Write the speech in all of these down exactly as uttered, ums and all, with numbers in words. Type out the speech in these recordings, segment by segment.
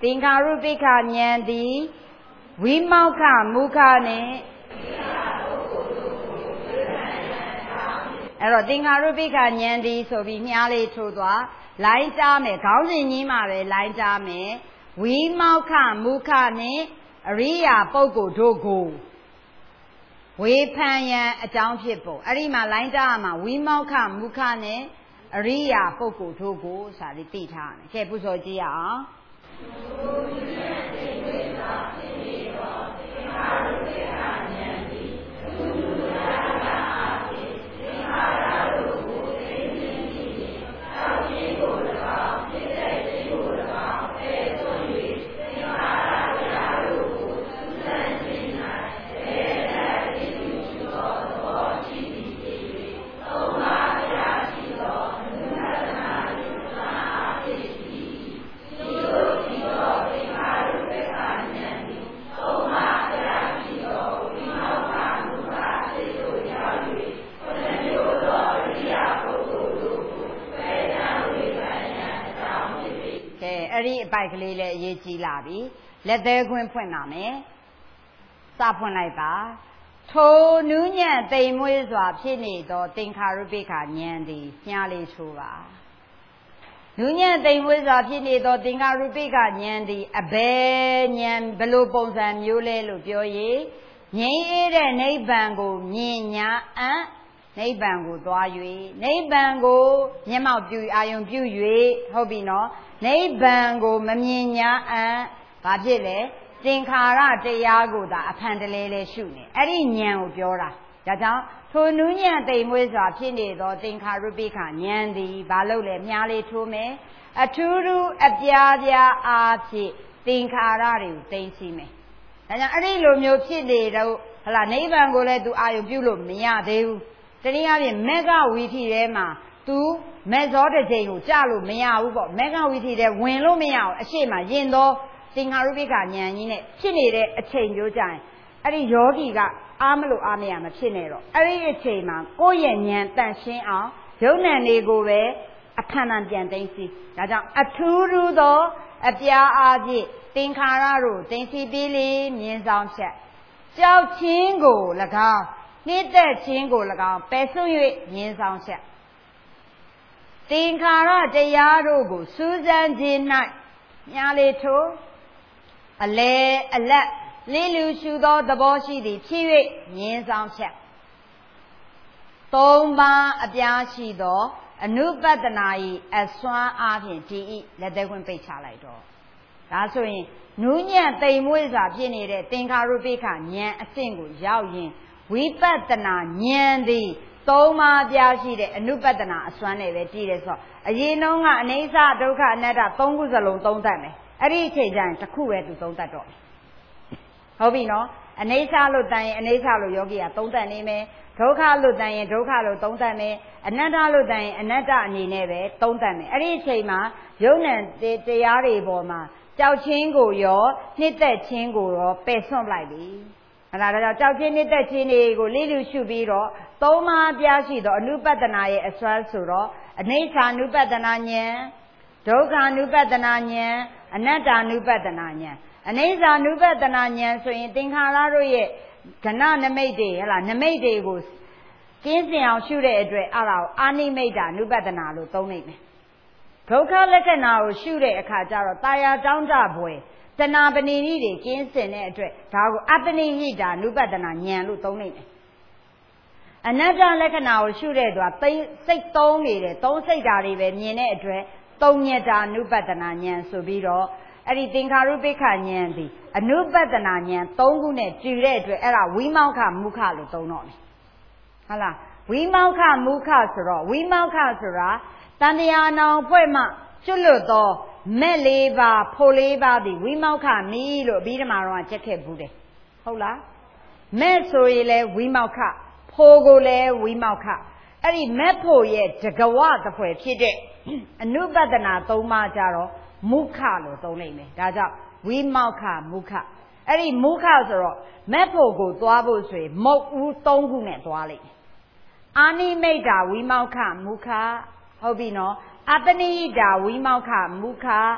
သင်္ခါရုပ္ပခဉာဏ်သည်ဝိမောက္ခမုခနှင့်အဲ့တော့သင်္ခါရုပ္ပခဉာဏ်သည်ဆိုပြီးမြားလေးထိုးသွားလိုင်းကြားမယ်ခေါင်းစဉ်ကြီးမှာပဲလိုင်းကြားမယ်ဝိမောက္ခမုခနှင့်အရိယာပုဂ္ဂိုလ်တို့ကိုဝေဖန်ရန်အကြောင်းဖြစ်ပုံအဲ့ဒီမှာလိုင်းကြားရမှာဝိမောက္ခမုခနဲ့အရိယာပုဂ္ဂိုလ်တို့ကိုဆိုတာလေးသိထားတယ်ကဲပူဇော်ကြည့်ရအောင်အဲ့ဒီအပိုက်ကလေးလည်းအရေးကြီးလာပြီလက်သေးခွင်းဖွင့်လာမယ်စဖွင့်လိုက်ပါထိုနူးညံ့သိမ်မွေးစွာဖြစ်နေသောသင်္ခါရုပ္ပခဉာဏ်သည်မြားလေးထိုးပါနူးညံ့သိမ်မွေးစွာဖြစ်နေသောသင်္ခါရုပ္ပခဉာဏ်သည်အဘယ်ဉာဏ်ဘယ်လိုပုံစံမျိုးလဲလို့ပြောရင်ငြိမ်းအေးတဲ့နိဗ္ဗာန်ကိုမြင်ညာအံ့နိဗ္ဗာန်ကိုသွား၍နိဗ္ဗာန်ကိုမျက်မှောက်ပြုအာယုံပြု၍ဟုတ်ပြီနော်နိဗ္ဗာန်ကိုမမြင်ညာအံ့ဘာဖြစ်လဲသင်္ခါရတရားကိုသာအဖန်တလဲလဲရှုနေအဲ့ဒီဉာဏ်ကိုပြောတာဒါကြောင့်ထိုနူးညံ့သိမ်မွေးစွာဖြစ်နေသောသင်္ခါရုပ္ပခဉာဏ်သည်ဘာလို့လဲမြားလေးထိုးမယ်အထူးထူးအပြားပြားအားဖြင့်သင်္ခါရတွေကိုသိသိမယ်ဒါကြောင့်အဲ့ဒီလိုမျိုးဖြစ်နေတော့ဟလာနိဗ္ဗာန်ကိုလည်းသူအာယုံပြုလို့မရသေးဘူးတနည်းအားဖြင့်မေဃဝီထီထဲမှာသူမေဇောတစ်ချိန်ကိုကြလို့မရဘူးပေါ့မေဃဝီထီထဲဝင်လို့မရအောင်အရှိမရင်သောသင်္ခါရုပ္ပခဉာဏ်ကြီးနဲ့ဖြစ်နေတဲ့အချိန်မျိုးကြရင်အဲ့ဒီယောဂီကအားမလို့အားမရမဖြစ်နေတော့အဲ့ဒီအချိန်မှာကိုယ့်ရဲ့ဉာဏ်တန့်ရှင်းအောင်ယုံ nant တွေကိုပဲအခန္ဓာပြန်သိသိဒါကြောင့်အထူးထူးသောအပြားအားဖြင့်သင်္ခါရတို့သိသိပြီးလေမြင်ဆောင်ချက်ကြောက်ခြင်းကို၎င်းနှိမ့်သက်ခြင်းကို၎င်းပယ်စွန့်၍မြင်ဆောင်ချက်သင်္ခါရတရားတို့ကိုစူးစမ်းခြင်း၌ညာလေထိုးအလေအလက်လေးလူရှုသောသဘောရှိသည်ဖြစ်၍မြင်ဆောင်ချက်သုံးပါးအပြားရှိသောအနုပတ္တနာ၏အစွမ်းအားဖြင့်ဒီဤလက်သေးခွင့်ပိတ်ချလိုက်တော့ဒါဆိုရင်နူးညံ့သိမ်မွေ့စွာဖြစ်နေတဲ့သင်္ခါရုပ္ပခဉာဏ်အဆင့်ကိုရောက်ရင်ဝိပဿနာဉာဏ်သည်သုံးပါးပြားရှိတဲ့အနုပတ္တနာအစွမ်းနဲ့ပဲတည်တယ်ဆိုတော့အရင်နှုန်းကအနိစ္စဒုက္ခအနတ္တသုံးခုစလုံးသုံးတတ်မယ်အဲ့ဒီအချိန်ကျရင်တစ်ခုပဲသူသုံးတတ်တော့ဟုတ်ပြီနော်အနိစ္စလို့တန်ရင်အနိစ္စလို့ယောဂီကသုံးတတ်နေမယ်ဒုက္ခလို့တန်ရင်ဒုက္ခလို့သုံးတတ်မယ်အနတ္တလို့တန်ရင်အနတ္တအနေနဲ့ပဲသုံးတတ်မယ်အဲ့ဒီအချိန်မှာယုံ nant တရားတွေပေါ်မှာကြောက်ခြင်းကိုရောနှိမ့်သက်ခြင်းကိုရောပယ်စွန့်လိုက်ပြီအဲ့ဒါတော့ကြောက်ခြင်းနှိမ့်သက်ခြင်းတွေကိုလေးလူရှုပြီးတော့သုံးပါးပြားရှိသောအနုပတ္တနာရဲ့အစွမ်းဆိုတော့အနိစ္စ ानु ပတ္တနာဉာဏ်ဒုက္ခ ानु ပတ္တနာဉာဏ်အနတ္တ ानु ပတ္တနာဉာဏ်အနိစ္စ ानु ပတ္တနာဉာဏ်ဆိုရင်သင်္ခါရတို့ရဲ့ကဏနမိတ်တွေဟလားနမိတ်တွေကိုကျင်းစင်အောင်ရှုတဲ့အတွက်အဲ့ဒါကိုအာနိမိတ်တာ ानु ပတ္တနာလို့သုံးလိုက်မယ်ဒုက္ခလက္ခဏာကိုရှုတဲ့အခါကျတော့တာယာတောင်းတဘွယ်တဏှာပဏိနိတွေကျင်းစင်တဲ့အတွက်ဒါကိုအပ္ပနိဟိတာ ानु ပတ္တနာဉာဏ်လို့သုံးလိုက်မယ်အနတ္တလက္ခဏာကိုရှုတဲ့အတွက်စိတ်သုံးနေတယ်သုံးစိတ်ဓာတ်တွေပဲမြင်တဲ့အတွက်သုံးညတာ ानु ပတ္တနာဉာဏ်ဆိုပြီးတော့အဲ့ဒီသင်္ခါရုပ္ပခဉာဏ်သည်အနုပတ္တနာဉာဏ်သုံးခုနဲ့တူတဲ့အတွက်အဲ့ဒါဝိမောက္ခမုခလို့သုံးတော့မယ်ဟုတ်လားဝိမောက္ခမုခဆိုတော့ဝိမောက္ခဆိုတာတန်တရားနောင်ဖွဲ့မှကျွတ်လွတ်သောမက်လေးပါဖို့လေးပါသည်ဝိမောက္ခမီလို့အဘိဓမ္မာတော်ကချက်ခဲ့ဘူးတယ်ဟုတ်လားမက်ဆိုရင်လည်းဝိမောက္ခဖို့ကိုလည်းဝိမောက္ခအဲ့ဒီမက်ဖို့ရဲ့တကဝတဖွယ်ဖြစ်တဲ့အနုပတ္တနာသုံးပါးကြတော့မုခလို့သုံးလိုက်မယ်ဒါကြောင့်ဝိမောက္ခမုခအဲ့ဒီမုခဆိုတော့မက်ဖို့ကိုသွားဖို့ဆိုရင်မုတ်ဦးသုံးခုနဲ့သွားလိုက်အာနိမိတ်တာဝိမောက္ခမုခဟုတ်ပြီနော်အပ္ပနိဟိတာဝိမောက္ခမုခ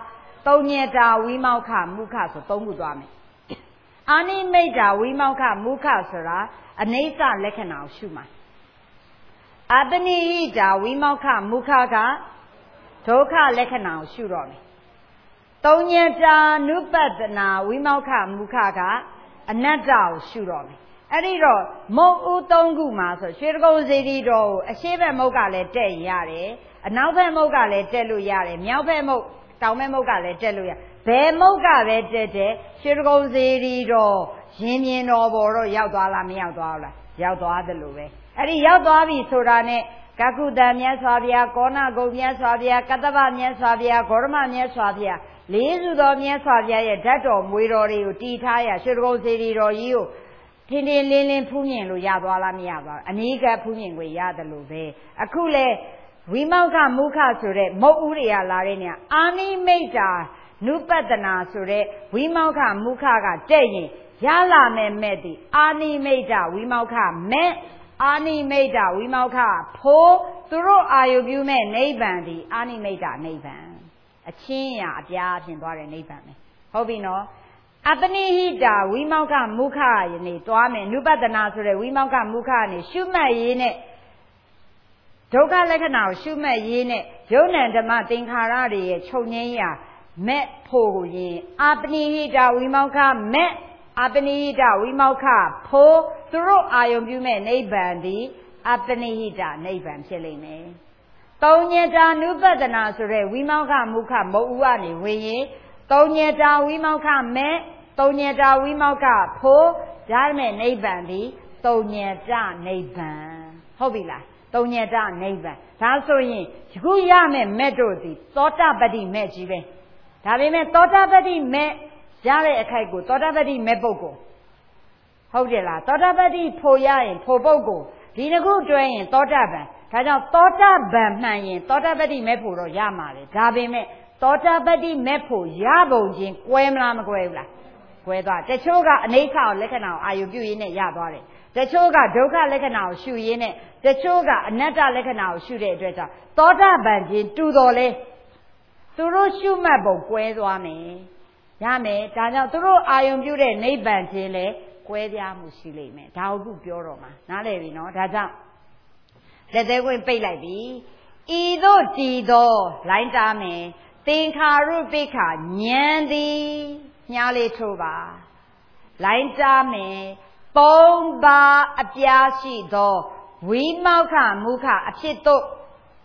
သုံးညတာဝိမောက္ခမုခဆိုသုံးခုသွားမယ်အာနိမိတ်တာဝိမောက္ခမုခဆိုတာအနိစ္စလက္ခဏာကိုရှုမှာအတဏိဟိတာဝိမောက္ခမုခကဒုက္ခလက္ခဏာကိုရှုတော့မယ်သုံးညတာနုပတနာဝိမောက္ခမုခကအနတ္တကိုရှုတော့မယ်အဲ့ဒီတော့မုတ်ဦးသုံးခုမှာဆိုရွှေတကုံစေတီတော်ကိုအရှိဘက်မုတ်ကလည်းတက်ရတယ်အနောက်ဘက်မုတ်ကလည်းတက်လို့ရတယ်မြောက်ဘက်မုတ်တောင်ဘက်မုတ်ကလည်းတက်လို့ရဘယ်မုတ်ကပဲတက်တဲ့ရွှေတကုံစေတီတော်ရင်မြင်တော်ဘော်တော့ရောက်သွားလားမရောက်သွားဘူးလားရောက်သွားတယ်လို့ပဲအဲ့ဒီရောက်သွားပြီဆိုတာနဲ့ကကုတံမြတ်စွာဘုရားကောဏဂုံမြတ်စွာဘုရားကတ္တဗမြတ်စွာဘုရားဂေါရမမြတ်စွာဘုရားလေးစုတော်မြတ်စွာဘုရားရဲ့ဓာတ်တော်မွေတော်တွေကိုတည်ထားရရွှေတကုံစေတီတော်ကြီးကိုထင်းထင်းလင်းလင်းဖူးမြင်လို့ရသွားလားမရသွားဘူးအနီးကဖူးမြင်ကိုရတယ်လို့ပဲအခုလေဝိမောက္ခမုခဆိုတဲ့မုတ်ဦးတွေကလာတဲ့နေရာအာနိမိတ်တာနုပတနာဆိုတဲ့ဝိမောက္ခမုခကတဲ့ရင်ရလာမယ်မဲ့ဒီအာနိမိတ်တာဝိမောက္ခမဲ့အာနိမိတ်တာဝိမောက္ခဖိုးသူတို့အာယုပြုမဲ့နိဗ္ဗာန်ဒီအာနိမိတ်တာနိဗ္ဗာန်အချင်းရာအပြားဖြစ်သွားတဲ့နိဗ္ဗာန်ပဲဟုတ်ပြီနော်အပနိဟိတာဝိမောက္ခမုခယနေ့တွားမယ်နုပတနာဆိုတဲ့ဝိမောက္ခမုခကနေရှုမှတ်ရေးနဲ့ဒုက္ခလက္ခဏာကိုရှုမှတ်ရေးနဲ့ယုံ nant ဓမ္မသင်္ခါရတွေရဲ့ချုပ်ငြိမ်းရာမဲ့ဖို့ကိုရင်အပနိဟိတာဝိမောက္ခမဲ့အပနိဟိတဝိမောက္ခဖို့သူတို့အာယုံပြုမဲ့နိဗ္ဗာန်သည်အပနိဟိတနိဗ္ဗာန်ဖြစ်လိမ့်မယ်။သုံးညတာနုပတနာဆိုတဲ့ဝိမောက္ခမုခမုတ်ဦးကနေဝင်ရင်သုံးညတာဝိမောက္ခမဲ့သုံးညတာဝိမောက္ခဖို့ရမယ်နိဗ္ဗာန်သည်သုံးညတနိဗ္ဗာန်ဟုတ်ပြီလားသုံးညတနိဗ္ဗာန်ဒါဆိုရင်ယခုရမယ်မဲ့တို့သည်သောတာပတိမဲ့ကြီးပဲဒါပေမဲ့သောတာပတိမဲ့ရတဲ့အခိုက်ကိုသောတာပတိမဲ့ပုဂ္ဂိုလ်ဟုတ်တယ်လားသောတာပတိဖို့ရရင်ဖို့ပုဂ္ဂိုလ်ဒီတစ်ခုတွဲရင်သောတာပန်ဒါကြောင့်သောတာပန်မှန်ရင်သောတာပတိမဲ့ဖို့တော့ရမှာလေဒါပေမဲ့သောတာပတိမဲ့ဖို့ရပုံချင်းကွဲမလားမကွဲဘူးလားကွဲသွားတချို့ကအနိစ္စလက္ခဏာကိုအာယုပြုရင်းနဲ့ရသွားတယ်တချို့ကဒုက္ခလက္ခဏာကိုရှုရင်းနဲ့တချို့ကအနတ္တလက္ခဏာကိုရှုတဲ့အတွက်ကြောင့်သောတာပန်ချင်းတူတော်လဲသူတို့ရှုမှတ်ပုံကွဲသွားမယ်ရမယ်ဒါကြောင့်သူတို့အာယုံပြုတဲ့နိဗ္ဗာန်ချင်းလဲကွဲပြားမှုရှိလိမ့်မယ်ဒါကိုပြောတော့မှာနားလည်ပြီနော်ဒါကြောင့်လက်သေးခွင့်ပိတ်လိုက်ပြီဤသို့တည်သောလိုင်းတားမယ်သင်္ခါရုပ္ပခဉာဏ်သည်ညားလေးထိုးပါလိုင်းတားမယ်သုံးပါးအပြားရှိသောဝိမောက္ခမုခအဖြစ်သို့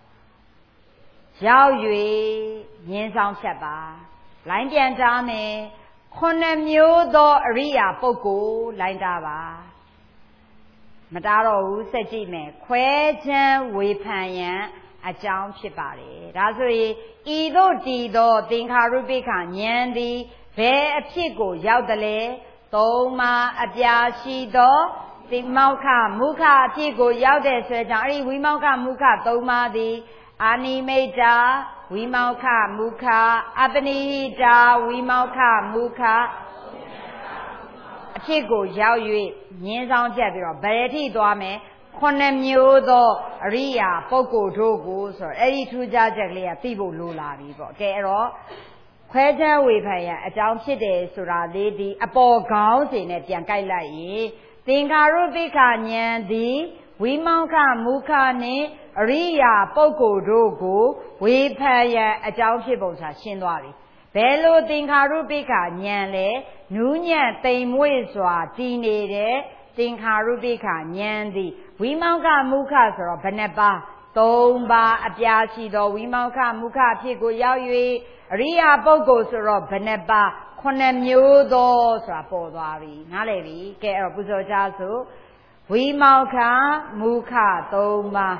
ရောက်၍မြင်ဆောင်ဖြတ်ပါလိုင်းပြန်တားမယ်ခုနှစ်မျိုးသောအရိယာပုဂ္ဂိုလ်လိုင်းတားပါမတားတော့ဘူးစက်ကြည့်မယ်ခွဲချမ်းဝေဖန်ရန်အကြောင်းဖြစ်ပါတယ်ဒါဆိုရင်ဤသို့တည်သောသင်္ခါရုပ္ပခဉာဏ်သည်ဘယ်အဖြစ်ကိုရောက်တယ်လဲသုံးပါးအပြားရှိသောဝိမောက္ခမုခအဖြစ်ကိုရောက်တဲ့ဆွဲကြောင့်အဲ့ဒီဝိမောက္ခမုခသုံးပါးသည်အာနိမိတ်တာဝိမောက္ခမုခအပနိဟိတာဝိမောက္ခမုခအဖြစ်ကိုရောက်၍မြင်းဆောင်ချက်ပြီးတော့ဗရတိသွားမယ်ခုနှစ်မျိုးသောအရိယာပုဂ္ဂိုလ်တို့ကိုဆိုတော့အဲ့ဒီထူးခြားချက်ကလေးကသိဖို့လိုလာပြီပေါ့ကဲအဲ့တော့ခွဲခြားဝေဖန်ရန်အကြောင်းဖြစ်တယ်ဆိုတာလေးဒီအပေါ်ခေါင်းစဉ်နဲ့ပြန်ကြိုက်လိုက်ရင်သင်္ခါရုပ္ပခဉာဏ်သည်ဝိမောက္ခမုခနှင့်အရိယာပုဂ္ဂိုလ်တို့ကိုဝေဖန်ရန်အကြောင်းဖြစ်ပုံစာရှင်းသွားပြီဘယ်လိုသင်္ခါရုပ္ပခဉာဏ်လဲနူးညံ့သိမ်မွေ့စွာတည်နေတဲ့သင်္ခါရုပ္ပခဉာဏ်သည်ဝိမောက္ခမုခဆိုတော့ဘယ်နှပါးသုံးပါးအပြားရှိသောဝိမောက္ခမုခအဖြစ်ကိုရောက်၍အရိယာပုဂ္ဂိုလ်ဆိုတော့ဘယ်နှပါးခုနှစ်မျိုးသောဆိုတာပေါ်သွားပြီနားလည်ပြီကဲအဲ့တော့ပူဇော်ကြစို့ဝိမောက္ခမုခသုံးပါး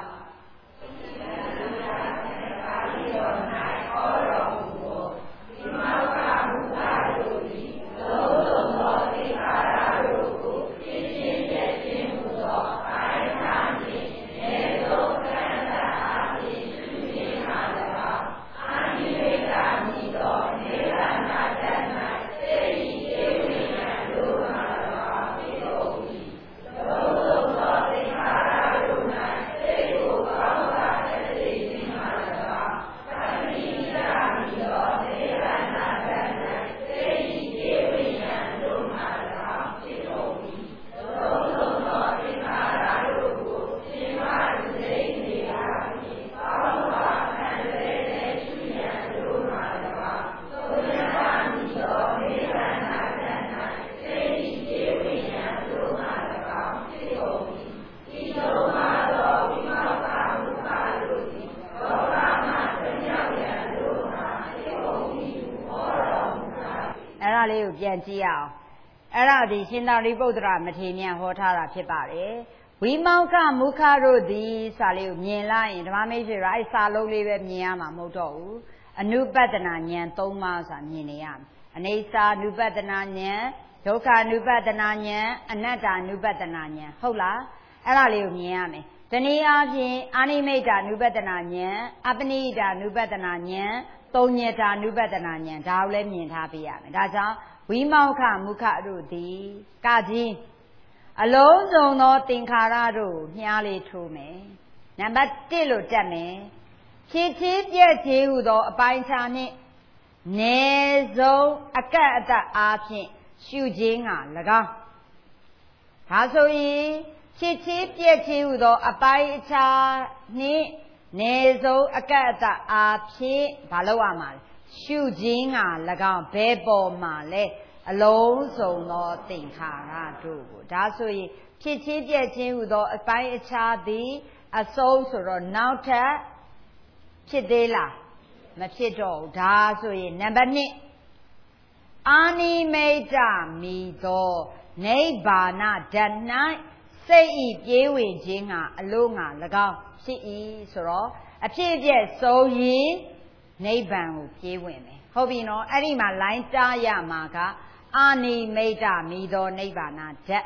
အဲ့ဒါလေးကိုပြန်ကြည့်အောင်အဲ့ဒါဒီရှင်သာရိပုတ္တရာမထေရမြတ်ဟောထားတာဖြစ်ပါတယ်ဝိမောက္ခမုခတို့သည်စာလေးကိုမြင်လိုက်ရင်ဓမ္မမိတ်ဆွေတို့အဲ့စာလုံးလေးပဲမြင်ရမှာမဟုတ်တော့ဘူးအနုပတနာဉာဏ်၃ပါးဆိုတာမြင်နေရမယ်အနေစာအနုပတနာဉာဏ်ဒုက္ခအနုပတနာဉာဏ်အနတ္တအနုပတနာဉာဏ်ဟုတ်လားအဲ့ဒါလေးကိုမြင်ရမယ်တနည်းအားဖြင့်အာနိမိတ်တာအနုပတနာဉာဏ်အပနိဒာအနုပတနာဉာဏ်သုံးညတာအနုပတနာဉာဏ်ဒါကိုလည်းမြင်ထားပေးရမယ်ဒါကြောင့်ဝိမောက္ခမုခတို့သည်ကကြီးအလုံးစုံသောသင်္ခါရတို့မြားလေးထိုးမယ်နံပါတ်၁လို့တက်မယ်ဖြစ်ချင်းပြည့်ချင်းဟူသောအပိုင်းခြားနှင့်နေဆုံးအကန့်အသတ်အားဖြင့်ရှုခြင်းက၎င်းဒါဆိုရင်ဖြစ်ချင်းပြည့်ချင်းဟူသောအပိုင်းအခြားနှင့်နေဆုံးအကန့်အသတ်အားဖြင့်ဘာလို့ရမှာလဲရှုခြင်းက၎င်းဘယ်ပေါ်မှာလဲအလုံးစုံသောသင်္ခါရတို့ကိုဒါဆိုရင်ဖြစ်ချင်းပြည့်ချင်းဟူသောအပိုင်းအခြားသည်အဆုံးဆိုတော့နောက်ထပ်ဖြစ်သေးလားမဖြစ်တော့ဘူးဒါဆိုရင်နံပါတ်၂အာနိမိတ်တမိသောနိဗ္ဗာန်ဓာတ်၌စိတ်ဤပြေးဝင်ခြင်းကအလို့ငါ၎င်းဖြစ်၏ဆိုတော့အဖြစ်အပျက်ဆုံးရင်နိဗ္ဗာန်ကိုပြေးဝင်မယ်ဟုတ်ပြီနော်အဲ့ဒီမှာလိုင်းတားရမှာကအာနိမိတ်တမိသောနိဗ္ဗာန်ဓာတ်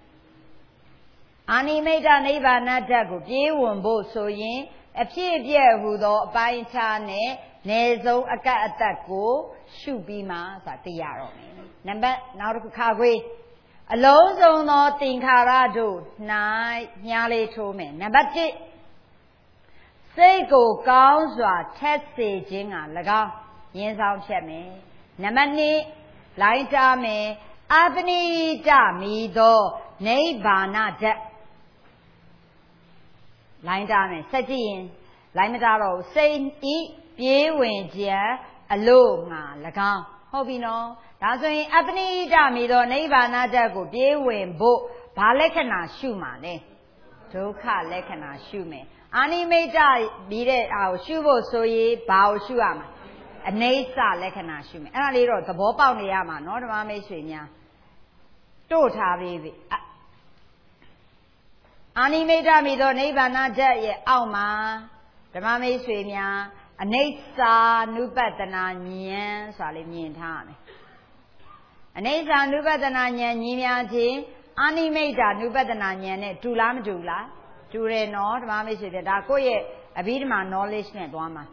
အာနိမိတ်တနိဗ္ဗာန်ဓာတ်ကိုပြေးဝင်ဖို့ဆိုရင်အဖြစ်အပျက်ဟူသောအပိုင်းခြားနဲ့နေဆုံးအကန့်အသတ်ကိုရှုပြီးမှဆိုတာသိရတော့မယ်နံပါတ်နောက်တစ်ခုခါခွေးအလုံးစုံသောသင်္ခါရတို့၌မြားလေးထိုးမယ်နံပါတ်၁စိတ်ကိုကောင်းစွာထက်စေခြင်းက၎င်းရင်းဆောင်ဖြတ်မယ်နံပါတ်၂လိုင်းတားမယ်အပနိတမိသောနိဗ္ဗာန်ဓာတ်လိုင်းတားမယ်ဆက်ကြည့်ရင်လိုင်းမတားတော့စိတ်ဤပြေးဝင်ခြင်းအလို့ငါ၎င်းဟုတ်ပြီနော်ဒါဆိုရင်အပနိဒမိသောနိဗ္ဗာန်ဓာတ်ကိုပြေးဝင်ဖို့ဘာလက္ခဏာရှုမှာလဲဒုက္ခလက္ခဏာရှုမယ်အာနိမိတ်ပြီးတဲ့အာကိုရှုဖို့ဆိုရင်ဘာကိုရှုရမှာအနိစ္စလက္ခဏာရှုမယ်အဲ့ဒါလေးတော့သဘောပေါက်နေရမှာနော်ဓမ္မမိတ်ဆွေများတို့ထားပြီးပြီအာနိမိတ်မိသောနိဗ္ဗာန်ဓာတ်ရဲ့အောက်မှာဓမ္မမိတ်ဆွေများအနိစ္စနုပတနာဉာဏ်ဆိုတာလေးမြင်ထားရမယ်အနိစ္စနုပတနာဉာဏ်ညီများခြင်းအာနိမိတ်နုပတနာဉာဏ်နဲ့တူလားမတူလားတူတယ်နော်ဓမ္မမိတ်ဆွေတွေဒါကိုယ့်ရဲ့အဘိဓမ္မာ knowledge နဲ့သွားမှာ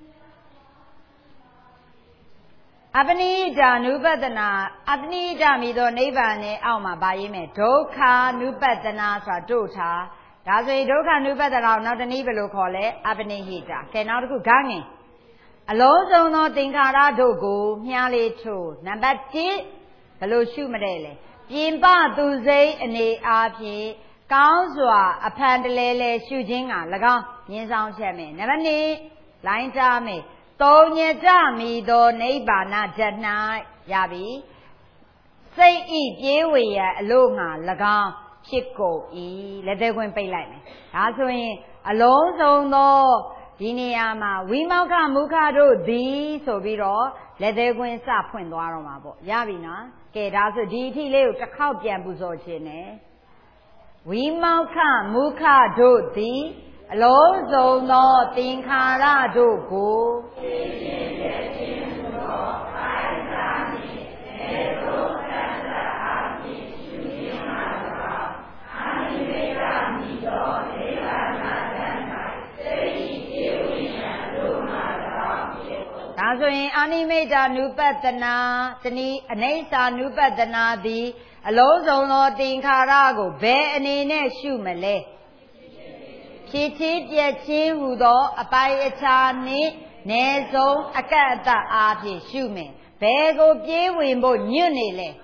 အပနိဒာနုပတနာအပနိဒမိသောနိဗ္ဗာန်နဲ့အောက်မှာဗာရေးမယ်ဒုက္ခနုပတနာဆိုတာတို့ထားဒါဆိုရင်ဒုက္ခနုပတနာကိုနောက်တနည်းဘယ်လိုခေါ်လဲအပနိဟိတာကဲနောက်တစ်ခုဂငင်အလုံးစုံသောသင်္ခါရတို့ကိုမြားလေးထိုးနံပါတ်၁ဘယ်လိုရှုမလဲလဲပြင်ပသူစိတ်အနေအားဖြင့်ကောင်းစွာအဖန်တလဲလဲရှုခြင်းက၎င်းမြင်ဆောင်ချက်မယ်နံပါတ်၂လိုင်းတားမယ်သုံးညတမိသောနိဗ္ဗာန်ဓာတ်၌ရပြီစိတ်ဤပြေးဝေရအလို့ငါ၎င်းဖြစ်ကုန်၏လက်သေးခွင်းပိတ်လိုက်မယ်ဒါဆိုရင်အလုံးစုံသောဒီနေရာမှာဝိမောက္ခမုခတို့သည်ဆိုပြီးတော့လက်သေးခွင်းစဖွင့်သွားတော့မှာပေါ့ရပြီနော်ကဲဒါဆိုဒီအထိလေးကိုတစ်ခေါက်ပြန်ပူဇော်ခြင်းနဲ့ဝိမောက္ခမုခတို့သည်အလုံးစုံသောသင်္ခါရတို့ကိုသိခြင်းပြည့်ခြင်းသောအိုင်သာမီသေသောသတ္တအာတိရှုခြင်းမှာသောအာနိမိတ်မိသောနိဗ္ဗာန်ဓာတ်၌စိတ်ဤပြေဝင်ရလို့မှာသောဖြစ်ကုန်ဒါဆိုရင်အာနိမိတ်နုပတနာတနည်းအနိစ္စနုပတနာသည်အလုံးစုံသောသင်္ခါရကိုဘယ်အနေနဲ့ရှုမလဲဖြစ်ချင်းပြည့်ချင်းဟူသောအပိုင်းအခြားနှင့်နေဆုံးအကန့်အသတ်အားဖြင့်ရှုမယ်ဘယ်ကိုပြေးဝင်ဖို့ညွတ်နေလဲ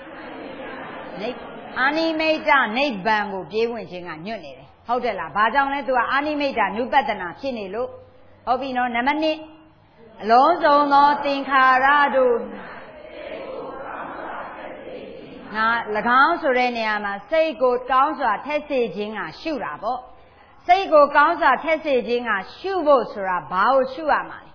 အာနိမိတ်နိဗ္ဗာန်ကိုပြေးဝင်ခြင်းကညွတ်နေတယ်ဟုတ်တယ်လားဘာကြောင့်လဲသူကအာနိမိတ်နုပတနာဖြစ်နေလို့ဟုတ်ပြီနော်နံပါတ်၂အလုံးစုံသောသင်္ခါရတို့နာ၎င်းဆိုတဲ့နေရာမှာစိတ်ကိုကောင်းစွာထက်စေခြင်းကရှုတာပေါ့စိတ်ကိုကောင်းစွာထက်စေခြင်းကရှုဖို့ဆိုတာဘာကိုရှုရမှာလဲဒ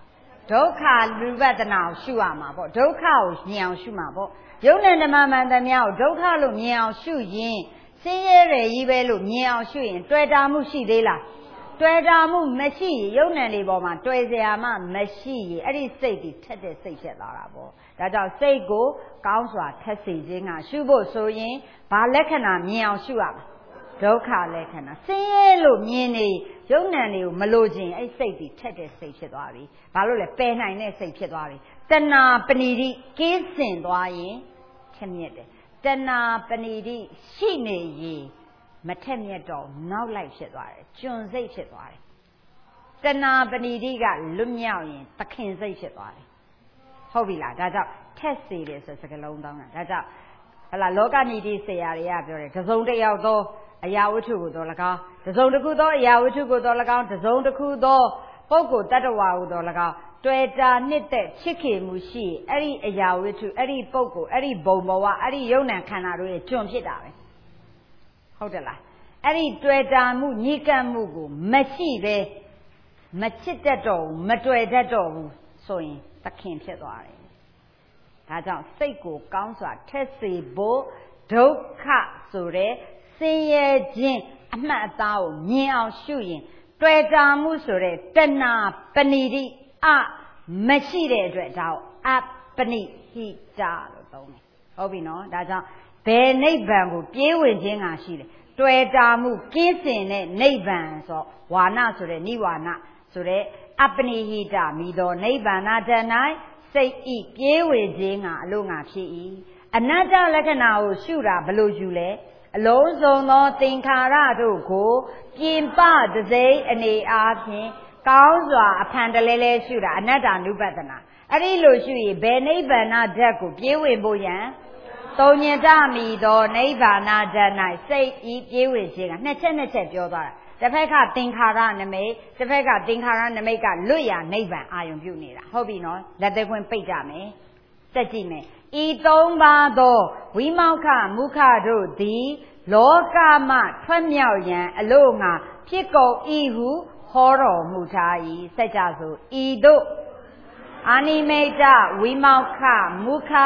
ဒုက္ခလူပဒနာကိုရှုရမှာပေါ့ဒုက္ခကိုမြင်အောင်ရှုမှာပေါ့ယုံနဲ့ဓမ္မမှန်သမျှကိုဒုက္ခလို့မြင်အောင်ရှုရင်ဆင်းရဲတယ်ကြီးပဲလို့မြင်အောင်ရှုရင်တွေ့တာမှုရှိသေးလားတွေ့တာမှုမရှိရင်ယုံနဲ့လေးပေါ်မှာတွေ့စရာမှမရှိရင်အဲ့ဒီစိတ်ဒီထက်တဲ့စိတ်ဖြစ်သွားတာပေါ့ဒါကြောင့်စိတ်ကိုကောင်းစွာထက်စေခြင်းကရှုဖို့ဆိုရင်ဘာလက္ခဏာမြင်အောင်ရှုရမှာဒုက္ခလက္ခဏာဆင်းရဲလို့မြင်နေယုံ nant တွေကိုမလိုချင်အဲ့စိတ်ဒီထက်တဲ့စိတ်ဖြစ်သွားပြီဘာလို့လဲပယ်နိုင်တဲ့စိတ်ဖြစ်သွားပြီတဏှာပဏိတိကင်းစင်သွားရင်ထက်မြက်တယ်တဏှာပဏိတိရှိနေရင်မထက်မြက်တော့နောက်လိုက်ဖြစ်သွားတယ်ကျွန်စိတ်ဖြစ်သွားတယ်တဏှာပဏိတိကလွတ်မြောက်ရင်သခင်စိတ်ဖြစ်သွားတယ်ဟုတ်ပြီလားဒါကြောင့်ထက်စေတယ်ဆိုစကားလုံးတောင်းတာဒါကြောင့်ဟလာလောကနိတိဆရာတွေကပြောတယ်တစုံတစ်ယောက်သောအရာဝတ္ထုကိုတော့၎င်းတစုံတစ်ခုသောအရာဝတ္ထုကိုတော့၎င်းတစုံတစ်ခုသောပုဂ္ဂိုလ်တ attva ကိုတော့၎င်းတွေ့တာနှစ်သက်ချစ်ခင်မှုရှိအဲ့ဒီအရာဝတ္ထုအဲ့ဒီပုဂ္ဂိုလ်အဲ့ဒီဘုံဘဝအဲ့ဒီယုံ nant ခန္ဓာတို့ရဲ့ကျွန်ဖြစ်တာပဲဟုတ်တယ်လားအဲ့ဒီတွေ့တာမှုညှိကပ်မှုကိုမရှိပဲမချစ်တတ်တော့ဘူးမတွေ့တတ်တော့ဘူးဆိုရင်သခင်ဖြစ်သွားတယ်ဒါကြောင့်စိတ်ကိုကောင်းစွာထက်စေဖို့ဒုက္ခဆိုတဲ့ဆင်းရဲခြင်းအမှတ်အသားကိုမြင်အောင်ရှုရင်တွေ့တာမှုဆိုတဲ့တဏှာပဏိတိအမရှိတဲ့အတွက်ဒါကိုအပဏိဟိတလို့သုံးတယ်ဟုတ်ပြီနော်ဒါကြောင့်ဘယ်နိဗ္ဗာန်ကိုပြေးဝင်ခြင်းကရှိတယ်တွေ့တာမှုကင်းစင်တဲ့နိဗ္ဗာန်ဆိုဝါနဆိုတဲ့နိဝါနဆိုတဲ့အပဏိဟိတမိသောနိဗ္ဗာန်တန်၌စိတ်ဤပြေးဝင်ခြင်းကအလို့ငါဖြစ်၏အနတ္တလက္ခဏာကိုရှုတာဘယ်လိုယူလဲအလုံးစုံသောသင်္ခါရတို့ကိုပြင်ပတစိမ့်အနေအားဖြင့်ကောင်းစွာအဖန်တလဲလဲရှုတာအနတ္တ ानु ပတနာအဲ့ဒီလိုရှုရင်ဘယ်နိဗ္ဗာန်ဓာတ်ကိုပြေးဝင်ဖို့ရန်သုံးညတမိသောနိဗ္ဗာန်ဓာတ်၌စိတ်ဤပြေးဝင်ခြင်းကနှစ်ချက်နှစ်ချက်ပြောသွားတာတစ်ဖက်ကသင်္ခါရနမိတ်တစ်ဖက်ကသင်္ခါရနမိတ်ကလွတ်ရာနိဗ္ဗာန်အာယုံပြုနေတာဟုတ်ပြီနော်လက်သေးခွင်းပိတ်ကြမယ်စက်ကြည့်မယ်ဤသုံးပါးသောဝိမောက္ခမုခတို့သည်လောကမှထွက်မြောက်ရန်အလို့ငါဖြစ်ကုန်ဤဟုဟောတော်မူထား၏စัจ जा ဆိုဤတို့အာနိမိတ်ဝိမောက္ခမုခ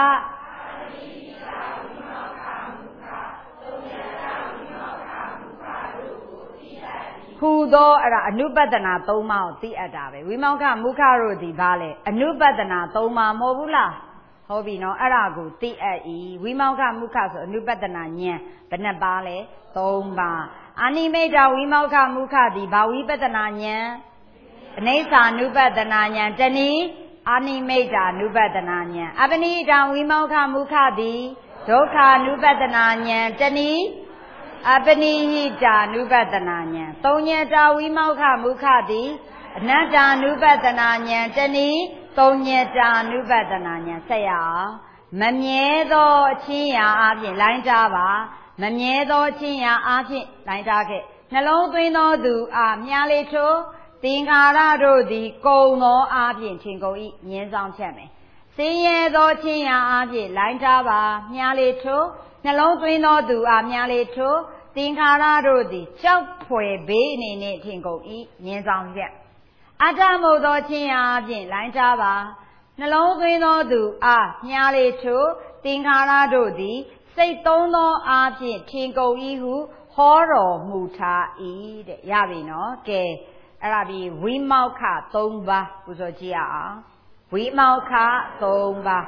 ဟူသောအဲ့ဒါအနုပဒနာသုံးပါးကိုသိအပ်တာပဲဝိမောက္ခမုခတို့ဒီဘာလဲအနုပဒနာသုံးပါးမဟုတ်ဘူးလားဟုတ်ပြီနော်အဲ့ဒါကိုသိအပ်၏ဝိမောက္ခမုခဆိုအနုပဒနာဉာဏ်ဘယ်နှပါလဲသုံးပါးအာနိမိတ်ဝိမောက္ခမုခဒီဘာဝိပဒနာဉာဏ်အနိစ္စ ानु ပဒနာဉာဏ်တနည်းအာနိမိတ် ानु ပဒနာဉာဏ်အပနိဒာဝိမောက္ခမုခသည်ဒုက္ခ ानु ပဒနာဉာဏ်တနည်းအပနိဟိတာ ानु ပဒနာဉာဏ်သုံးညတာဝိမောက္ခမုခသည်အနတ္တ ानु ပဒနာဉာဏ်တနည်းသုံးညတာ ानु ပဒနာဉာဏ်ဆက်ရအောင်မမြဲသောအချင်းရာအပြင်လိုင်းကြပါမမြဲသောအချင်းရာအပြင်လိုင်းကြခဲ့နှလုံးသွင်းသောသူအားမြားလေထိုးသင်္ခါရတို့သည်ကုံသောအပြင်ထင်ကုန်၏ငင်းဆောင်ချက်မယ်ဆင်းရဲသောအချင်းရာအပြင်လိုင်းကြပါမြားလေထိုးနှလုံးသွင်းသောသူအားမြားလေထိုးသင်္ခါရတို့သည်ကြောက်ဖွယ်ဘေးအနေနဲ့ထင်ကုန်၏ငင်းဆောင်ချက်အတ္တမဟုတ်သောချင်းရာအပြင်လိုင်းကြပါနှလုံးသွင်းသောသူအားမြားလေထိုးသင်္ခါရတို့သည်စိတ်သုံးသောအားဖြင့်ထင်ကုန်၏ဟုဟောတော်မူထား၏တဲ့ရပြီနော်ကဲအဲ့ဒါပြီးဝိမောက္ခသုံးပါးပူဇော်ကြည့်ရအောင်ဝိမောက္ခသုံးပါး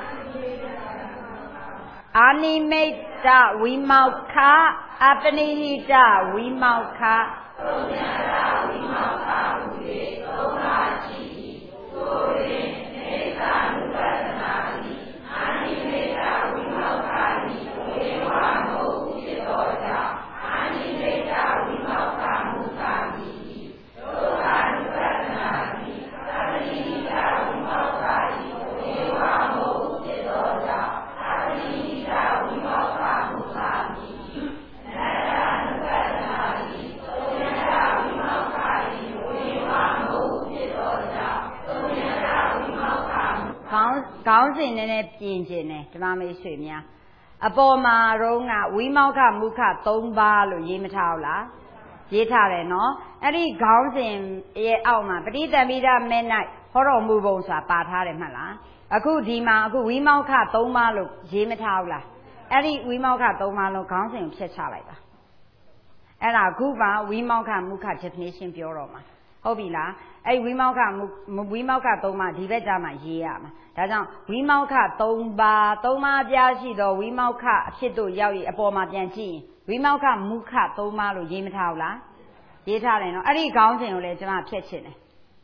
အာနိမိတ်တဝိမောက္ခအပနိဟိတဝိမောက္ခသုံးညတာဝိမောက္ခဟူ၍သုံးပါးရှိ၏ဆိုရင်နေသ ानु ပဒနာသည်အာနိမိတ်တဝိမောက္ခသည်ဝေဝါမုတ်ဖြစ်သောကြောင့်အာနိမိတ်တဝိမောက္ခမုခသည်ဒုက္ခ ानु ပဒနာသည်အပနိဟိတဝိမောက္ခသည်ဝေဝါမုတ်ဖြစ်သောကြောင့်အပနိဟိတဝိမောက္ခမုခသည်အနတ္တ ानु ပဒနာသည်သုံးညတဝိမောက္ခသည်ဝေဝါမုတ်ဖြစ်သောကြောင့်သုံးညတဝိမောက္ခခေါင်းခေါင်းစဉ်နဲ့ပြင်ကျင်တယ်ဓမ္မမေရွှေများအပေါ်မှာတော့ကဝိမောက္ခမုခသုံးပါးလို့ရေးမထားဘူးလားရေးထားတယ်နော်အဲ့ဒီခေါင်းစဉ်ရဲ့အောက်မှာပဋိသင်္ပိဒမေ၌ဟောတော်မူပုံဆိုတာပါထားတယ်မှတ်လားအခုဒီမှာအခုဝိမောက္ခသုံးပါးလို့ရေးမထားဘူးလားအဲ့ဒီဝိမောက္ခသုံးပါးလုံးခေါင်းစဉ်ကိုဖျက်ချလိုက်ပါအဲ့ဒါအခုပါဝိမောက္ခမုခ definition ပြောတော့မှာဟုတ်ပြီလားအဲ့ဝိမောက္ခဝိမောက္ခသုံးပါးဒီဘက်ကြားမှာရေးရမှာဒါကြောင့်ဝိမောက္ခသုံးပါးသုံးပါးပြားရှိသောဝိမောက္ခအဖြစ်တို့ရောက်ရအပေါ်မှာပြန်ကြည့်ရင်ဝိမောက္ခမုခသုံးပါးလို့ရေးမထားဘူးလားရေးထားတယ်နော်အဲ့ဒီခေါင်းစဉ်ကိုလည်းကျွန်မဖျက်ချင်တယ်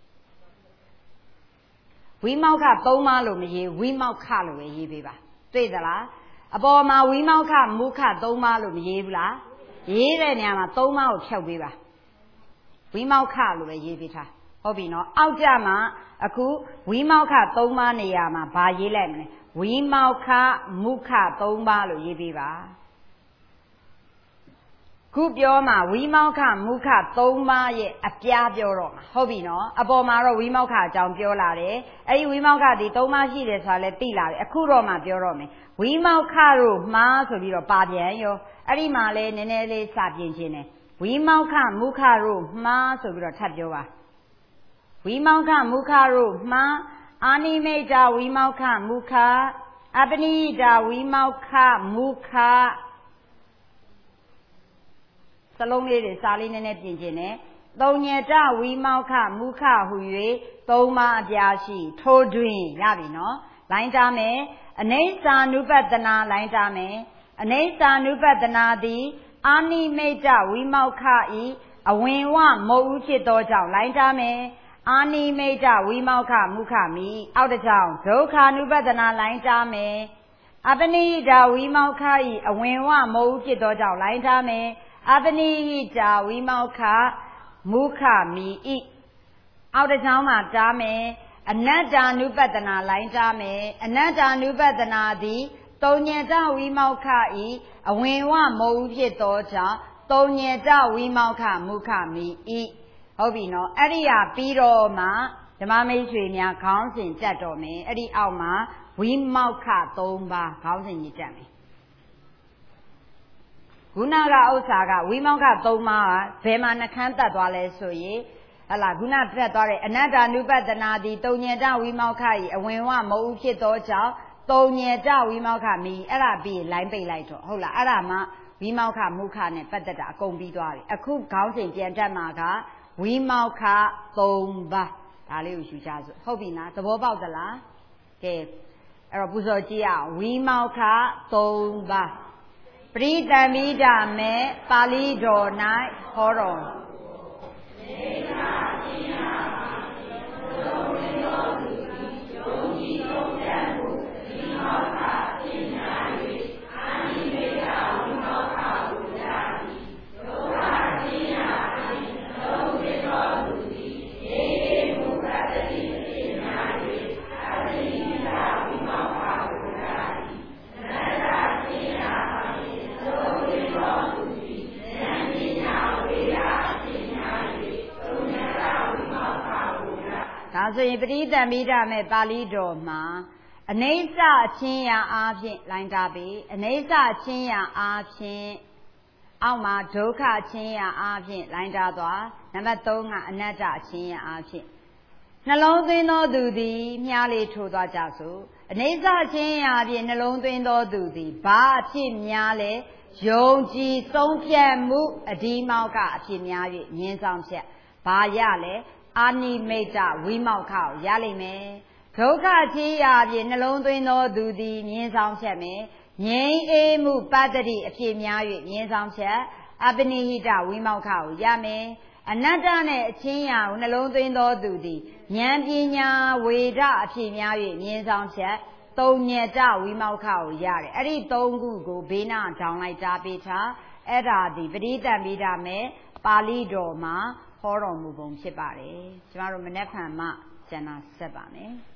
ဝိမောက္ခသုံးပါးလို့မရေးဝိမောက္ခလို့ပဲရေးပေးပါတွေ့သလားအပေါ်မှာဝိမောက္ခမုခသုံးပါးလို့မရေးဘူးလားရေးတဲ့နေရာမှာသုံးပါးကိုဖြောက်ပေးပါဝိမောက္ခလို့ပဲရေးပေးထားဟုတ်ပြီနော်အောက်ကြမှာအခုဝိမောက္ခသုံးပါးနေရာမှာဘာရေးလိုက်မလဲဝိမောက္ခမုခသုံးပါးလို့ရေးပေးပါခုပြောမှာဝိမောက္ခမုခသုံးပါးရဲ့အပြားပြောတော့မှာဟုတ်ပြီနော်အပေါ်မှာတော့ဝိမောက္ခအကြောင်းပြောလာတယ်အဲ့ဒီဝိမောက္ခဒီသုံးပါးရှိတယ်ဆိုတာလည်းသိလာတယ်အခုတော့မှပြောတော့မယ်ဝိမောက္ခတို့မှားဆိုပြီးတော့ပါပြန်ရောအဲ့ဒီမှာလည်းနည်းနည်းလေးစပြင်ခြင်းတယ်ဝိမောက္ခမုခတို့မှားဆိုပြီးတော့ထပ်ပြောပါဝိမောက္ခမုခတို့မှားအာနိမိတ်တာဝိမောက္ခမုခအပနိတာဝိမောက္ခမုခစလုံးလေးတွေစာလေးနည်းနည်းပြင်ခြင်းနဲ့သုံးညတဝိမောက္ခမုခဟူ၍သုံးပါးအပြားရှိထိုးတွင်ရပြီနော်လိုင်းတာမယ်အနိစ္စ ानु ပတနာလိုင်းတာမယ်အနိစ္စ ानु ပတနာသည်အာနိမိတ်တဝိမောက္ခဤအဝင်ဝမဟုတ်ဦးဖြစ်သောကြောင့်လိုင်းတာမယ်အာနိမိတ်တဝိမောက္ခမုခမိအောက်တစ်ကြောင်ဒုက္ခ ानु ပတနာလိုင်းတာမယ်အပနိဒာဝိမောက္ခဤအဝင်ဝမဟုတ်ဦးဖြစ်သောကြောင့်လိုင်းတာမယ်အပနိဟိတာဝိမောက္ခမုခမိဤအောက်တစ်ချောင်းမှာတားမယ်အနတ္တာနုပတနာလိုင်းတားမယ်အနတ္တာနုပတနာသည်သုံးညတဝိမောက္ခဤအဝင်ဝမဟုတ်ဖြစ်သောကြောင့်သုံးညတဝိမောက္ခမုခမိဤဟုတ်ပြီနော်အဲ့ဒီဟာပြီးတော့မှဓမ္မမိတ်ဆွေများခေါင်းစဉ်တက်တော်မယ်အဲ့ဒီအောက်မှာဝိမောက္ခသုံးပါးခေါင်းစဉ်ကြီးတက်မယ်ခုနကဥစ္စာကဝိမောက္ခသုံးပါးကဘယ်မှာနှခမ်းတက်သွားလဲဆိုရင်ဟလာခုနတက်သွားတဲ့အနတ္တ ानु ပတနာသည်သုံးညတဝိမောက္ခဤအဝင်ဝမဟုတ်ဖြစ်သောကြောင့်သုံးညတဝိမောက္ခမိအဲ့ဒါပြီးလိုင်းပိတ်လိုက်တော့ဟုတ်လားအဲ့ဒါမှဝိမောက္ခမုခနဲ့ပတ်သက်တာအကုန်ပြီးသွားပြီအခုခေါင်းစဉ်ပြန်တက်မှာကဝိမောက္ခသုံးပါးဒါလေးကိုယူကြစို့ဟုတ်ပြီလားသဘောပေါက်သလားကဲအဲ့တော့ပူဇော်ကြည့်အောင်ဝိမောက္ခသုံးပါးပရိသမိဒမေပါဠိတော်၌ဟောတော်ဒါဆိုရင်ပရိသမိဒမေပါဠိတော်မှာအနိစ္စအချင်းရာအားဖြင့်လိုင်းတာပြီအနိစ္စအချင်းရာအားဖြင့်အောက်မှာဒုက္ခအချင်းရာအားဖြင့်လိုင်းတာသွားနံပါတ်သုံးကအနတ္တအချင်းရာအားဖြင့်နှလုံးသွင်းသောသူသည်မြားလေးထိုးသွားကြစို့အနိစ္စအချင်းရာဖြင့်နှလုံးသွင်းသောသူသည်ဘာအဖြစ်များလဲယုံကြည်ဆုံးဖြတ်မှုအဒီမောက္ခအဖြစ်များ၍မြင်ဆောင်ချက်ဘာရလဲအာနိမိတ်တဝိမောက္ခကိုရလိမ့်မယ်ဒုက္ခချင်းရာဖြင့်နှလုံးသွင်းသောသူသည်မြင်ဆောင်ချက်မယ်ငြိမ်းအေးမှုပတ္တိအဖြစ်များ၍မြင်ဆောင်ချက်အပနိဟိတဝိမောက္ခကိုရမယ်အနတ္တနဲ့အချင်းရာကိုနှလုံးသွင်းသောသူသည်ဉာဏ်ပညာဝေဒအဖြစ်များ၍မြင်ဆောင်ချက်သုံးညတဝိမောက္ခကိုရတယ်အဲ့ဒီသုံးခုကိုဘေးနားထောင်လိုက်တာပေးထားအဲ့ဒါဒီပရိသတ်မိဒမေပါဠိတော်မှာဟောတော်မူပုံဖြစ်ပါတယ်ကျမတို့မနက်ဖြန်မှကျန်တာဆက်ပါမယ်